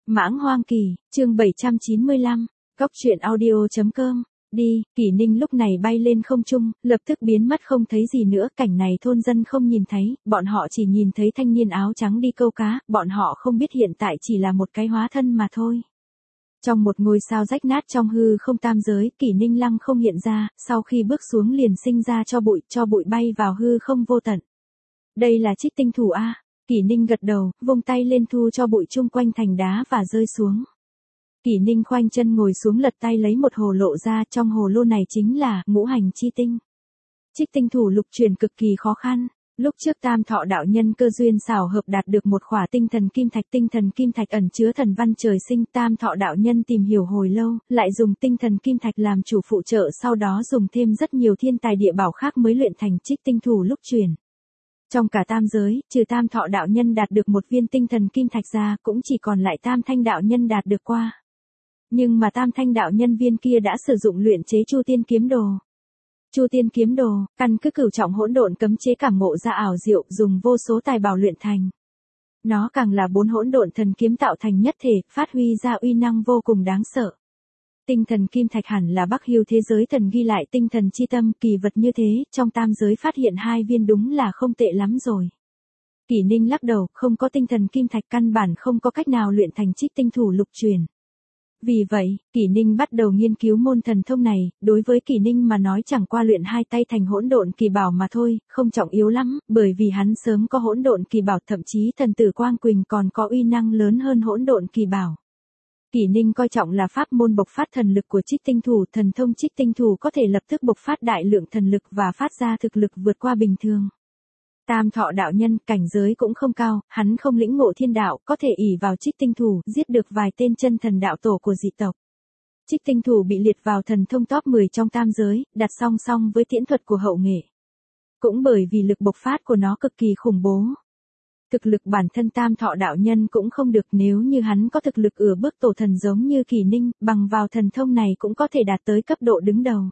Mãng Hoang Kỳ, chương 795, Cóc truyện audio.com. Đi, Kỷ Ninh lúc này bay lên không trung, lập tức biến mất không thấy gì nữa, cảnh này thôn dân không nhìn thấy, bọn họ chỉ nhìn thấy thanh niên áo trắng đi câu cá, bọn họ không biết hiện tại chỉ là một cái hóa thân mà thôi. Trong một ngôi sao rách nát trong hư không tam giới, Kỷ Ninh lăng không hiện ra, sau khi bước xuống liền sinh ra cho bụi bay vào hư không vô tận. Đây là Trích Tinh Thủ a. Kỷ Ninh gật đầu, vung tay lên thu cho bụi chung quanh thành đá và rơi xuống. Kỷ Ninh khoanh chân ngồi xuống lật tay lấy một hồ lộ ra, trong hồ lô này chính là ngũ hành chi tinh. Trích Tinh Thủ lục truyền cực kỳ khó khăn. Lúc trước Tam Thọ đạo nhân cơ duyên xảo hợp đạt được một khỏa tinh thần kim thạch ẩn chứa thần văn trời sinh, Tam Thọ đạo nhân tìm hiểu hồi lâu, lại dùng tinh thần kim thạch làm chủ phụ trợ, sau đó dùng thêm rất nhiều thiên tài địa bảo khác mới luyện thành Trích Tinh Thủ lúc truyền. Trong cả tam giới, trừ Tam Thọ đạo nhân đạt được một viên tinh thần kim thạch ra, cũng chỉ còn lại Tam Thanh đạo nhân đạt được qua. Nhưng mà Tam Thanh đạo nhân viên kia đã sử dụng luyện chế Chu Tiên kiếm đồ. Chu Tiên kiếm đồ, căn cứ cửu trọng hỗn độn cấm chế cảm ngộ ra ảo diệu, dùng vô số tài bảo luyện thành. Nó càng là 4 hỗn độn thần kiếm tạo thành nhất thể, phát huy ra uy năng vô cùng đáng sợ. Tinh thần kim thạch hẳn là Bắc Hưu thế giới thần ghi lại tinh thần chi tâm, kỳ vật như thế, trong tam giới phát hiện 2 viên đúng là không tệ lắm rồi. Kỷ Ninh lắc đầu, không có tinh thần kim thạch căn bản không có cách nào luyện thành Trích Tinh Thủ lục truyền. Vì vậy, Kỷ Ninh bắt đầu nghiên cứu môn thần thông này, đối với Kỷ Ninh mà nói chẳng qua luyện 2 tay thành hỗn độn kỳ bảo mà thôi, không trọng yếu lắm, bởi vì hắn sớm có hỗn độn kỳ bảo, thậm chí thần tử Quang Quỳnh còn có uy năng lớn hơn hỗn độn kỳ bảo. Kỷ Ninh coi trọng là pháp môn bộc phát thần lực của Trích Tinh Thủ, thần thông Trích Tinh Thủ có thể lập tức bộc phát đại lượng thần lực và phát ra thực lực vượt qua bình thường. Tam Thọ đạo nhân, cảnh giới cũng không cao, hắn không lĩnh ngộ thiên đạo, có thể ỷ vào Trích Tinh Thủ, giết được vài tên chân thần đạo tổ của dị tộc. Trích Tinh Thủ bị liệt vào thần thông top 10 trong tam giới, đặt song song với tiễn thuật của hậu nghệ. Cũng bởi vì lực bộc phát của nó cực kỳ khủng bố. Thực lực bản thân Tam Thọ đạo nhân cũng không được, nếu như hắn có thực lực ửa bước tổ thần giống như Kỷ Ninh, bằng vào thần thông này cũng có thể đạt tới cấp độ đứng đầu.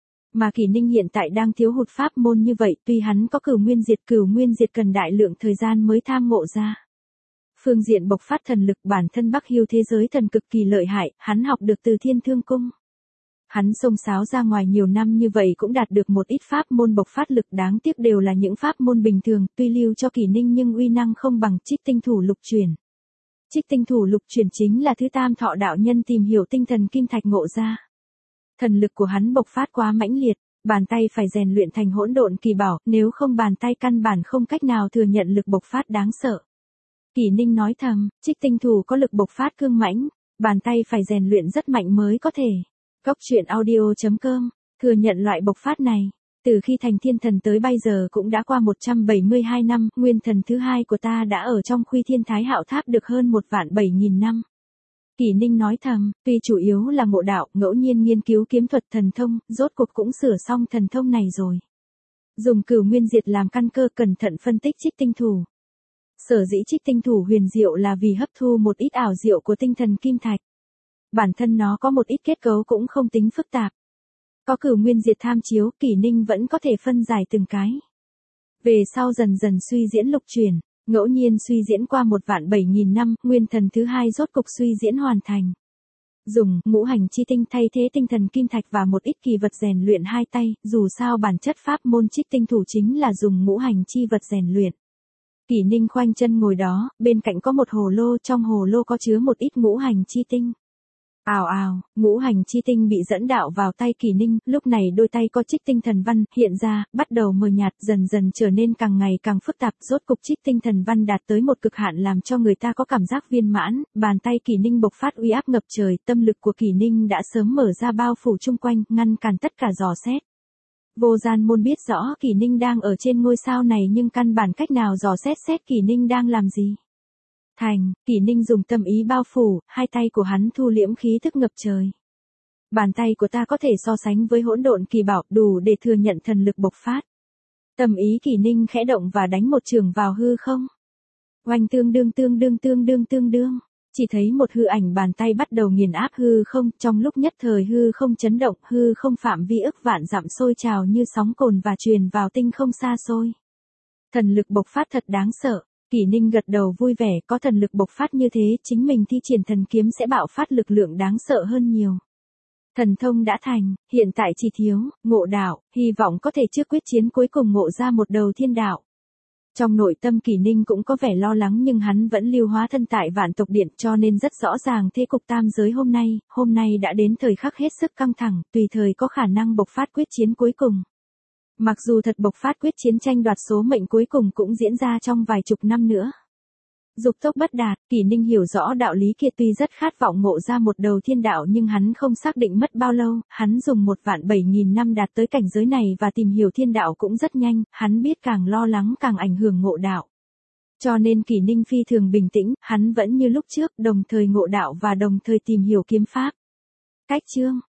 Mà Kỷ Ninh hiện tại đang thiếu hụt pháp môn như vậy, tuy hắn có cửu nguyên diệt cần đại lượng thời gian mới tham ngộ ra. Phương diện bộc phát thần lực bản thân Bắc Hưu thế giới thần cực kỳ lợi hại, hắn học được từ Thiên Thương Cung. Hắn xông xáo ra ngoài nhiều năm như vậy cũng đạt được một ít pháp môn bộc phát lực, đáng tiếc đều là những pháp môn bình thường, tuy lưu cho Kỷ Ninh nhưng uy năng không bằng Trích Tinh Thủ lục truyền. Trích Tinh Thủ lục truyền chính là thứ Tam Thọ đạo nhân tìm hiểu tinh thần kim thạch ngộ ra. Thần lực của hắn bộc phát quá mãnh liệt, bàn tay phải rèn luyện thành hỗn độn kỳ bảo, nếu không bàn tay căn bản không cách nào thừa nhận lực bộc phát đáng sợ. Kỷ Ninh nói thầm, Trích Tinh Thủ có lực bộc phát cương mãnh, bàn tay phải rèn luyện rất mạnh mới có thể. Cóc truyện audio.com, thừa nhận loại bộc phát này. Từ khi thành thiên thần tới bây giờ cũng đã qua 172 năm, nguyên thần thứ 2 của ta đã ở trong Khuy Thiên Thái Hạo Tháp được hơn 1.700.000 năm. Kỷ Ninh nói thầm, tuy chủ yếu là ngộ đạo, ngẫu nhiên nghiên cứu kiếm thuật thần thông, rốt cuộc cũng sửa xong thần thông này rồi. Dùng cửu nguyên diệt làm căn cơ, cẩn thận phân tích Trích Tinh Thủ. Sở dĩ Trích Tinh Thủ huyền diệu là vì hấp thu một ít ảo diệu của tinh thần kim thạch. Bản thân nó có một ít kết cấu cũng không tính phức tạp. Có cửu nguyên diệt tham chiếu, Kỷ Ninh vẫn có thể phân giải từng cái. Về sau dần dần suy diễn lục truyền, ngẫu nhiên suy diễn qua 1.700.000 năm, nguyên thần thứ 2 rốt cục suy diễn hoàn thành. Dùng ngũ hành chi tinh thay thế tinh thần kim thạch và một ít kỳ vật rèn luyện 2 tay, dù sao bản chất pháp môn Trích Tinh Thủ chính là dùng ngũ hành chi vật rèn luyện. Kỷ Ninh khoanh chân ngồi đó, bên cạnh có một hồ lô, trong hồ lô có chứa một ít ngũ hành chi tinh. Ào ào, ngũ hành chi tinh bị dẫn đạo vào tay Kỷ Ninh, lúc này đôi tay có Trích Tinh thần văn hiện ra, bắt đầu mờ nhạt, dần dần trở nên càng ngày càng phức tạp, rốt cục Trích Tinh thần văn đạt tới một cực hạn làm cho người ta có cảm giác viên mãn, bàn tay Kỷ Ninh bộc phát uy áp ngập trời, tâm lực của Kỷ Ninh đã sớm mở ra bao phủ chung quanh, ngăn cản tất cả dò xét. Vô Gian Môn biết rõ Kỷ Ninh đang ở trên ngôi sao này nhưng căn bản cách nào dò xét Kỷ Ninh đang làm gì. Kỷ Ninh dùng tâm ý bao phủ, 2 tay của hắn thu liễm khí thức ngập trời. Bàn tay của ta có thể so sánh với hỗn độn kỳ bảo, đủ để thừa nhận thần lực bộc phát. Tâm ý Kỷ Ninh khẽ động và đánh một chưởng vào hư không. Oanh tương đương. Chỉ thấy một hư ảnh bàn tay bắt đầu nghiền áp hư không, trong lúc nhất thời hư không chấn động, hư không phạm vi ức vạn dặm sôi trào như sóng cồn và truyền vào tinh không xa xôi. Thần lực bộc phát thật đáng sợ. Kỷ Ninh gật đầu vui vẻ, có thần lực bộc phát như thế, chính mình thi triển thần kiếm sẽ bạo phát lực lượng đáng sợ hơn nhiều. Thần thông đã thành, hiện tại chỉ thiếu, ngộ đạo, hy vọng có thể trước quyết chiến cuối cùng ngộ ra một đầu thiên đạo. Trong nội tâm Kỷ Ninh cũng có vẻ lo lắng nhưng hắn vẫn lưu hóa thân tại Vạn Tộc Điện cho nên rất rõ ràng thế cục tam giới hôm nay đã đến thời khắc hết sức căng thẳng, tùy thời có khả năng bộc phát quyết chiến cuối cùng. Mặc dù thật bộc phát quyết chiến tranh đoạt số mệnh cuối cùng cũng diễn ra trong vài chục năm nữa. Dục tốc bất đạt, Kỷ Ninh hiểu rõ đạo lý kia tuy rất khát vọng ngộ ra một đầu thiên đạo nhưng hắn không xác định mất bao lâu, hắn dùng 1.700.000 năm đạt tới cảnh giới này và tìm hiểu thiên đạo cũng rất nhanh, hắn biết càng lo lắng càng ảnh hưởng ngộ đạo. Cho nên Kỷ Ninh phi thường bình tĩnh, hắn vẫn như lúc trước, đồng thời ngộ đạo và đồng thời tìm hiểu kiếm pháp. Cách chương